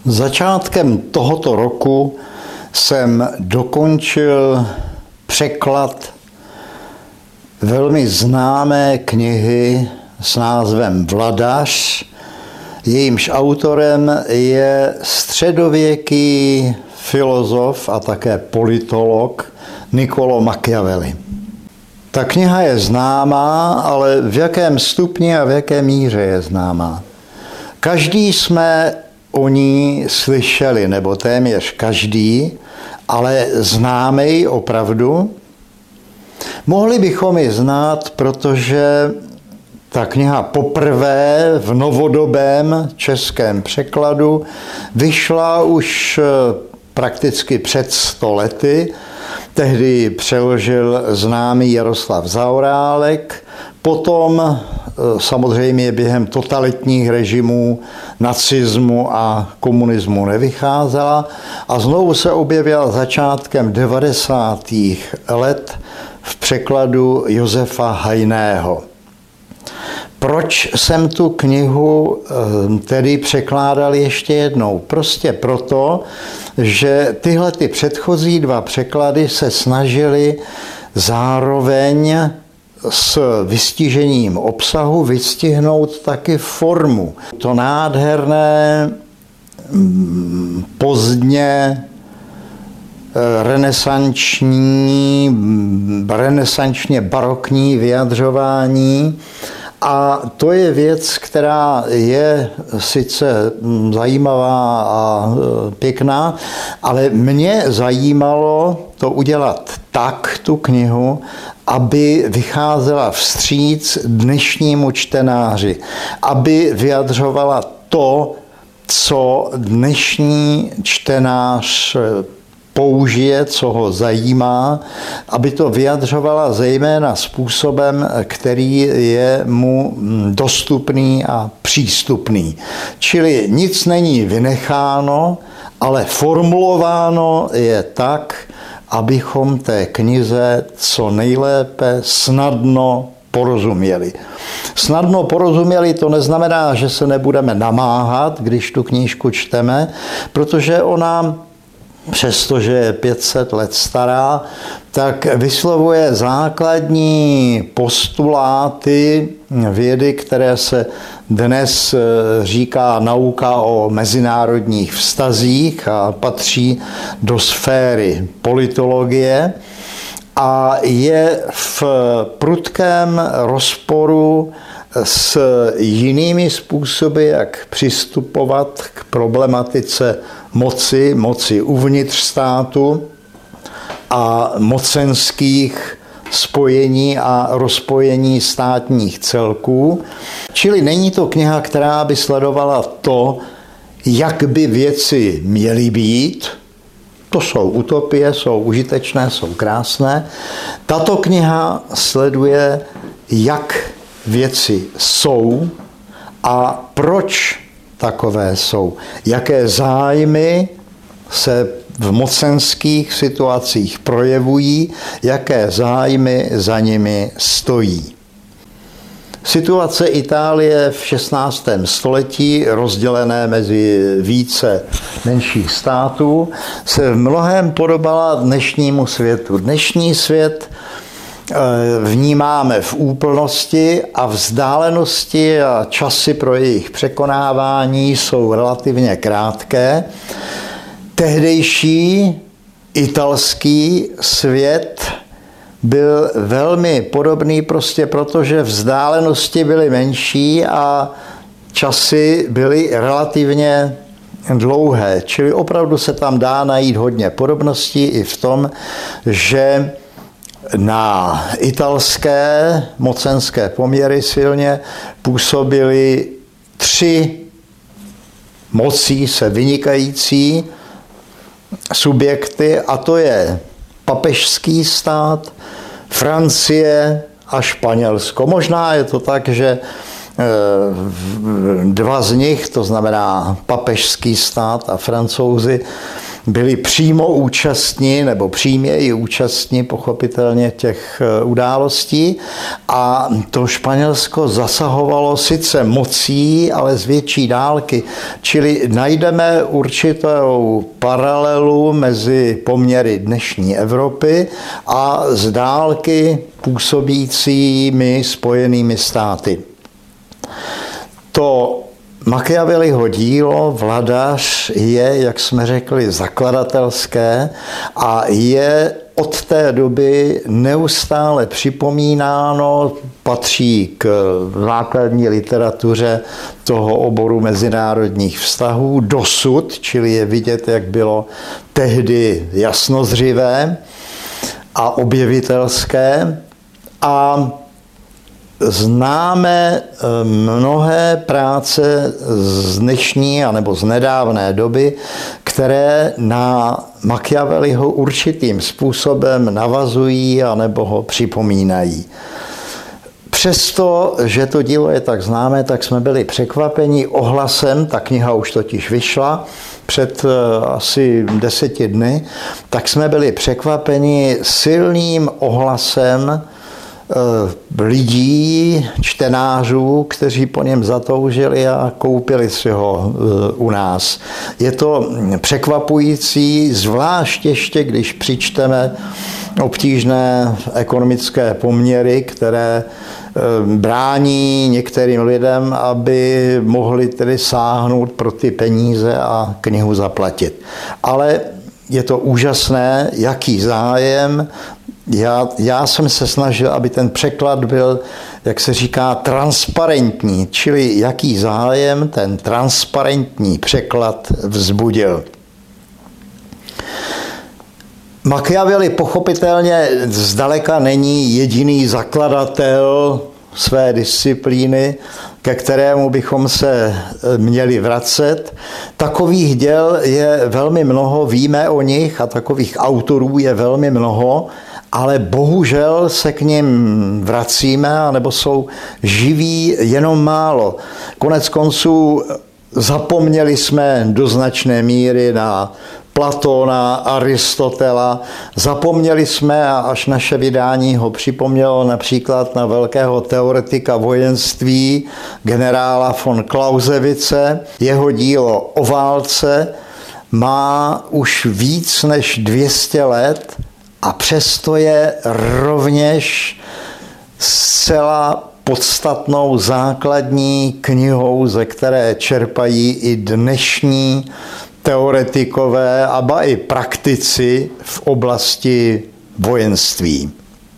Začátkem tohoto roku jsem dokončil překlad velmi známé knihy s názvem Vladař. Jejímž autorem je středověký filozof a také politolog Niccolò Machiavelli. Ta kniha je známá, ale v jakém stupni a v jaké míře je známá. Každý jsme o ní slyšeli, nebo téměř každý, ale známe ji opravdu. Mohli bychom ji znát, protože ta kniha poprvé v novodobém českém překladu vyšla už prakticky před 100 lety. Tehdy přeložil známý Jaroslav Zaorálek, potom samozřejmě během totalitních režimů, nacismu a komunismu nevycházela a znovu se objevila začátkem 90. let v překladu Josefa Hajného. Proč jsem tu knihu tedy překládal ještě jednou? Prostě proto, že tyhle ty předchozí dva překlady se snažily zároveň s vystižením obsahu vystihnout taky formu. To nádherné, pozdně renesančně barokní vyjadřování. A to je věc, která je sice zajímavá a pěkná, ale mě zajímalo to udělat tak, tu knihu, aby vycházela vstříc dnešnímu čtenáři, aby vyjadřovala to, co dnešní čtenář použije, co ho zajímá, aby to vyjadřovala zejména způsobem, který je mu dostupný a přístupný. Čili nic není vynecháno, ale formulováno je tak, abychom té knize co nejlépe snadno porozuměli. Snadno porozuměli to neznamená, že se nebudeme namáhat, když tu knížku čteme, protože ona přestože je 500 let stará, tak vyslovuje základní postuláty vědy, které se dnes říká nauka o mezinárodních vztazích a patří do sféry politologie a je v prudkém rozporu s jinými způsoby, jak přistupovat k problematice moci uvnitř státu a mocenských spojení a rozpojení státních celků. Čili není to kniha, která by sledovala to, jak by věci měly být. To jsou utopie, jsou užitečné, jsou krásné. Tato kniha sleduje, jak věci jsou a proč takové jsou. Jaké zájmy se v mocenských situacích projevují, jaké zájmy za nimi stojí. Situace Itálie v 16. století, rozdělené mezi více menších států, se v mnohém podobala dnešnímu světu. Dnešní svět vnímáme v úplnosti a vzdálenosti a časy pro jejich překonávání jsou relativně krátké. Tehdejší italský svět byl velmi podobný prostě proto, že vzdálenosti byly menší a časy byly relativně dlouhé. Čili opravdu se tam dá najít hodně podobností i v tom, že na italské mocenské poměry silně působily 3 mocí se vynikající subjekty, a to je papežský stát, Francie a Španělsko. Možná je to tak, že 2 z nich, to znamená papežský stát a Francouzi, byli přímo účastní nebo příměji účastní pochopitelně těch událostí a to Španělsko zasahovalo sice mocí, ale z větší dálky. Čili najdeme určitou paralelu mezi poměry dnešní Evropy a z dálky působícími Spojenými státy. To Machiavelliho dílo Vladař je, jak jsme řekli, zakladatelské a je od té doby neustále připomínáno, patří k základní literatuře toho oboru mezinárodních vztahů dosud, čili je vidět, jak bylo tehdy jasnozřivé a objevitelské. A známe mnohé práce z dnešní anebo z nedávné doby, které na Machiavelliho určitým způsobem navazují anebo ho připomínají. Přesto, že to dílo je tak známé, tak jsme byli překvapeni ohlasem, ta kniha už totiž vyšla před asi 10 dny, tak jsme byli překvapeni silným ohlasem lidí, čtenářů, kteří po něm zatoužili a koupili si ho u nás. Je to překvapující, zvlášť ještě, když přičteme obtížné ekonomické poměry, které brání některým lidem, aby mohli tedy sáhnout pro ty peníze a knihu zaplatit. Ale je to úžasné, jaký zájem. Já jsem se snažil, aby ten překlad byl, jak se říká, transparentní, čili jaký zájem ten transparentní překlad vzbudil. Machiavelli pochopitelně zdaleka není jediný zakladatel své disciplíny, ke kterému bychom se měli vracet. Takových děl je velmi mnoho, víme o nich a takových autorů je velmi mnoho, ale bohužel se k nim vracíme, anebo jsou živí jenom málo. Konec konců zapomněli jsme do značné míry na Platona, Aristotela, zapomněli jsme, a až naše vydání ho připomnělo, například na velkého teoretika vojenství generála von Clausewitze. Jeho dílo o válce má už víc než 200 let a přesto je rovněž zcela podstatnou základní knihou, ze které čerpají i dnešní teoretikové a ba i praktici v oblasti vojenství.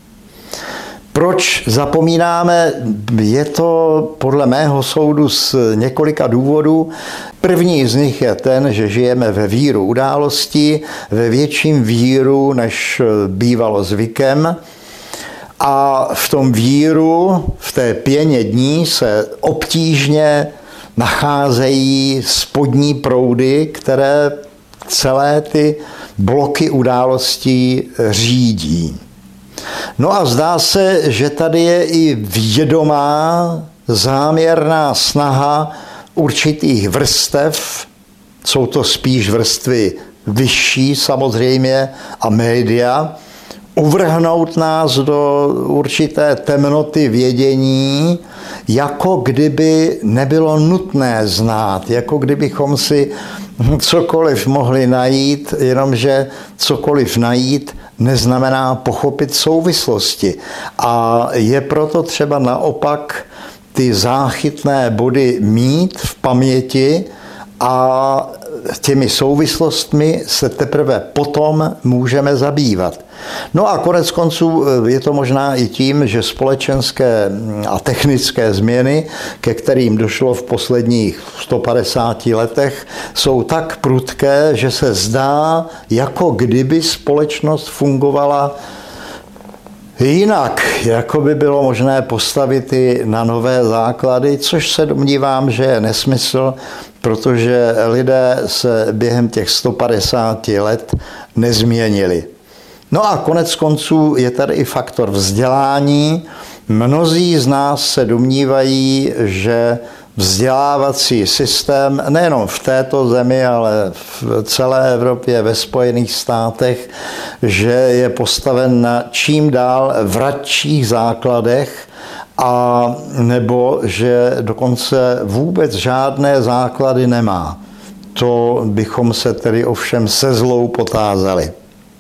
Proč zapomínáme? Je to podle mého soudu z několika důvodů. První z nich je ten, že žijeme ve víru událostí, ve větším víru, než bývalo zvykem. A v tom víru, v té pěně dní se obtížně nacházejí spodní proudy, které celé ty bloky událostí řídí. No a zdá se, že tady je i vědomá, záměrná snaha určitých vrstev, jsou to spíš vrstvy vyšší samozřejmě a média, uvrhnout nás do určité temnoty vědění, jako kdyby nebylo nutné znát, jako kdybychom si cokoliv mohli najít, jenomže cokoliv najít neznamená pochopit souvislosti. A je proto třeba naopak ty záchytné body mít v paměti a těmi souvislostmi se teprve potom můžeme zabývat. No a konec konců je to možná i tím, že společenské a technické změny, ke kterým došlo v posledních 150 letech, jsou tak prudké, že se zdá, jako kdyby společnost fungovala jinak, jako by bylo možné postavit i na nové základy, což se domnívám, že je nesmysl, protože lidé se během těch 150 let nezměnili. No a konec konců je tady i faktor vzdělání. Mnozí z nás se domnívají, že vzdělávací systém nejenom v této zemi, ale v celé Evropě, ve Spojených státech, že je postaven na čím dál vratčích základech, a nebo že dokonce vůbec žádné základy nemá. To bychom se tedy ovšem se zlou potázali.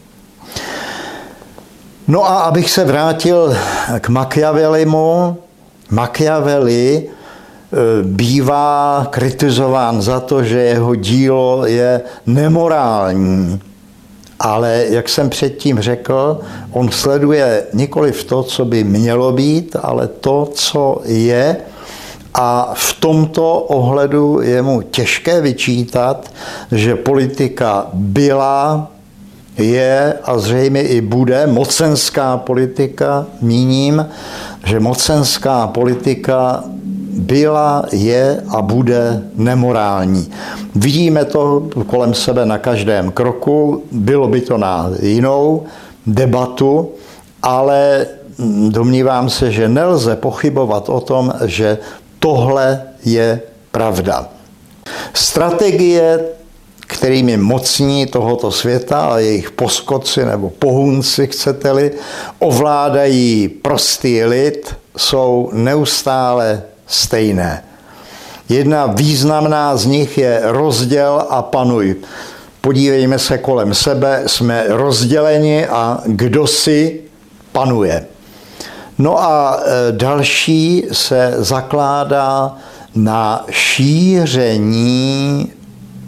No a abych se vrátil k Machiavellimu, Machiavelli bývá kritizován za to, že jeho dílo je nemorální. Ale jak jsem předtím řekl, on sleduje nikoliv to, co by mělo být, ale to, co je. A v tomto ohledu je mu těžké vyčítat, že politika byla, je a zřejmě i bude, mocenská politika, míním, že mocenská politika byla, je a bude nemorální. Vidíme to kolem sebe na každém kroku, bylo by to na jinou debatu, ale domnívám se, že nelze pochybovat o tom, že tohle je pravda. Strategie, kterými mocní tohoto světa a jejich poskoci nebo pohůnci, chcete-li, ovládají prostý lid, jsou neustále stejné. Jedna významná z nich je rozděl a panuj. Podívejme se kolem sebe, jsme rozděleni a kdo si panuje. No a další se zakládá na šíření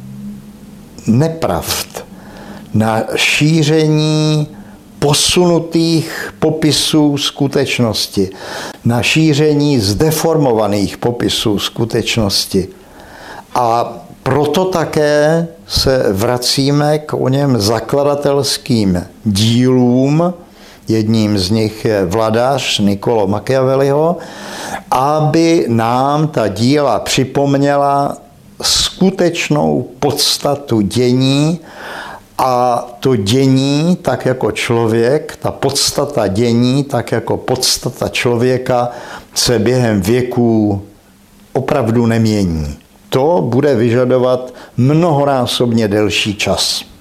nepravd, na šíření posunutých popisů skutečnosti, na šíření zdeformovaných popisů skutečnosti. A proto také se vracíme k oněm zakladatelským dílům, jedním z nich je Vladař Niccolò Machiavelliho, aby nám ta díla připomněla skutečnou podstatu dění, a to dění, tak jako člověk, ta podstata dění, tak jako podstata člověka, se během věků opravdu nemění. To bude vyžadovat mnohonásobně delší čas.